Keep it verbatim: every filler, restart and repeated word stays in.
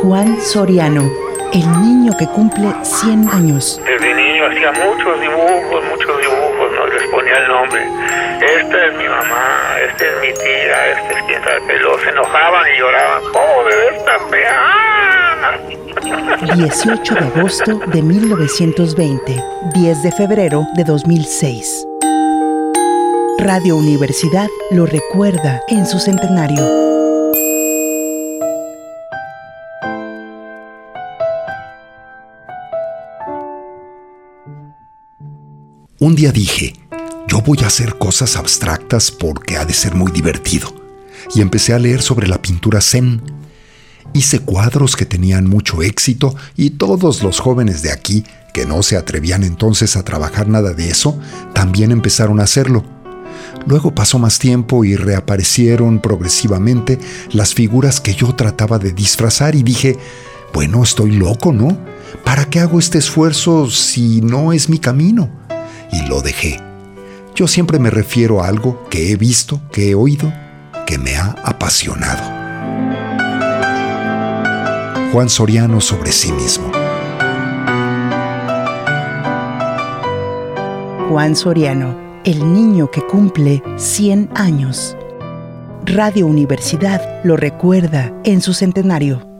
Juan Soriano, el niño que cumple cien años. Desde niño hacía muchos dibujos, muchos dibujos, ¿no? Les ponía el nombre. Esta es mi mamá, esta es mi tía, esta es quien sabe. Que los enojaban y lloraban. ¡Oh, de esta fea! dieciocho de agosto de mil novecientos veinte, diez de febrero de dos mil seis. Radio Universidad lo recuerda en su centenario. Un día dije, yo voy a hacer cosas abstractas porque ha de ser muy divertido. Y empecé a leer sobre la pintura zen. Hice cuadros que tenían mucho éxito y todos los jóvenes de aquí, que no se atrevían entonces a trabajar nada de eso, también empezaron a hacerlo. Luego pasó más tiempo y reaparecieron progresivamente las figuras que yo trataba de disfrazar y dije, bueno, estoy loco, ¿no? ¿Para qué hago este esfuerzo si no es mi camino? Y lo dejé. Yo siempre me refiero a algo que he visto, que he oído, que me ha apasionado. Juan Soriano sobre sí mismo. Juan Soriano, el niño que cumple cien años. Radio Universidad lo recuerda en su centenario.